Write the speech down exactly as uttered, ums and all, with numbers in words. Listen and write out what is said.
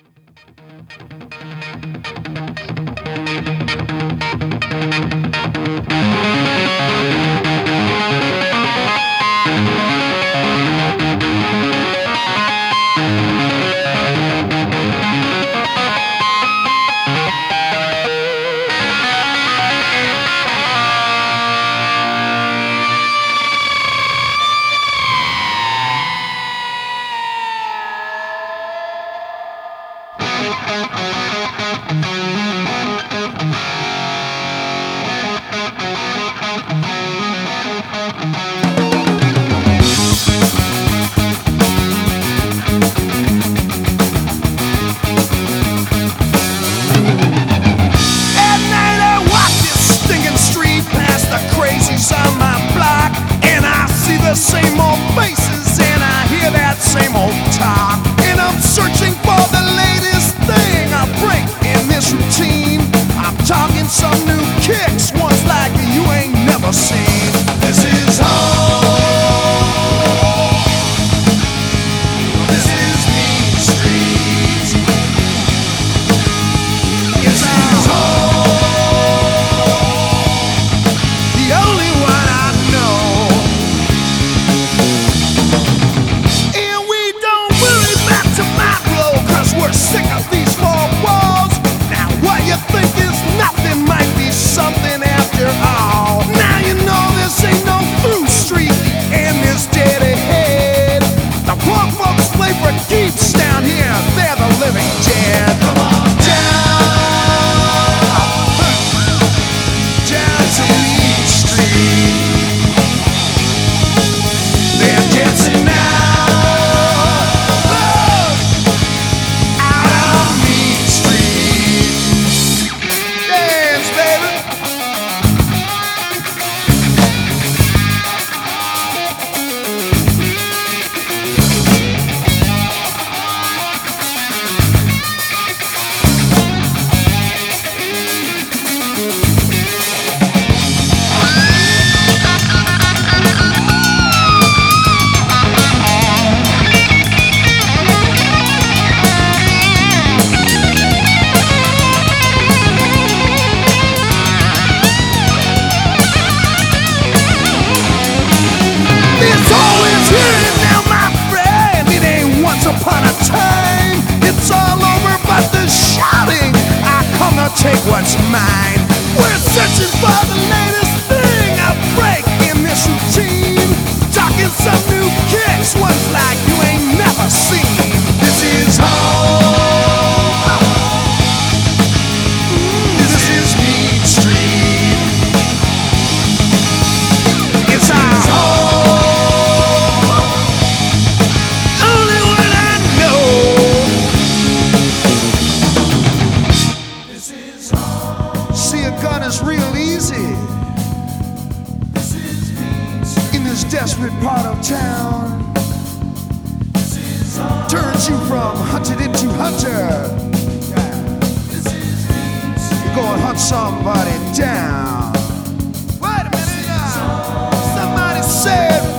The same old faces and I hear that same old talk, and I'm searching for the latest thing I break in this routine. I'm talking some new kicks, ones like you ain't never seen. This is home. This is Mean Street. This is home. The only one I know. We're sick of these four walls. Now what you think is nothing might be something after all. Now you know this ain't no through street and this dead ahead. The poor folks play for keeps down here. They're the living dead. Come on down, down to Mean Street. They're dancing now. Upon a time, it's all over, but the shouting, I come to take what's mine. We're searching for the latest thing I break in this routine. Talking some new kicks, ones like you ain't never seen. This is home. This is Mean Street. It's our home. Real easy in this desperate part of town. Turns you from hunted into hunter. You go and hunt somebody down. Wait a minute now. Somebody said